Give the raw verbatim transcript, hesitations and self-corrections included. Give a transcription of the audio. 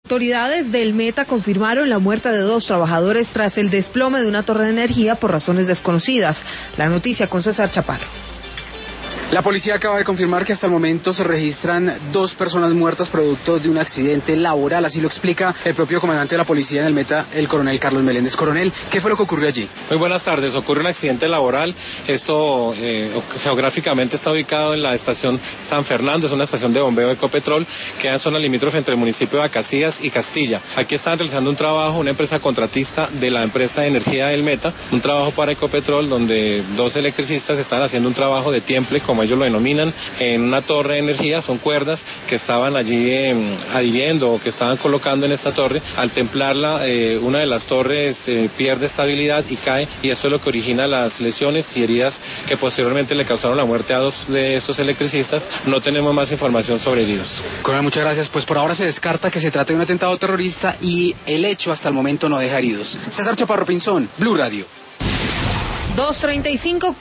Autoridades del Meta confirmaron la muerte de dos trabajadores tras el desplome de una torre de energía por razones desconocidas. La noticia con César Chaparro. La policía acaba de confirmar que hasta el momento se registran dos personas muertas producto de un accidente laboral, así lo explica el propio comandante de la policía en el Meta, el coronel Carlos Meléndez. Coronel, ¿qué fue lo que ocurrió allí? Muy buenas tardes, ocurre un accidente laboral, esto eh, geográficamente está ubicado en la estación San Fernando, es una estación de bombeo de Ecopetrol, queda en zona limítrofe entre el municipio de Acacías y Castilla. Aquí están realizando un trabajo, una empresa contratista de la empresa de energía del Meta, un trabajo para Ecopetrol donde dos electricistas están haciendo un trabajo de tiemple, como ellos lo denominan, en una torre de energía. Son cuerdas que estaban allí eh, adhiriendo o que estaban colocando en esta torre. Al templarla, eh, una de las torres eh, pierde estabilidad y cae, y eso es lo que origina las lesiones y heridas que posteriormente le causaron la muerte a dos de estos electricistas. No tenemos más información sobre heridos. Coronel, muchas gracias. Pues por ahora se descarta que se trate de un atentado terrorista y el hecho hasta el momento no deja heridos. César Chaparro Pinzón, Blue Radio. dos treinta y cinco.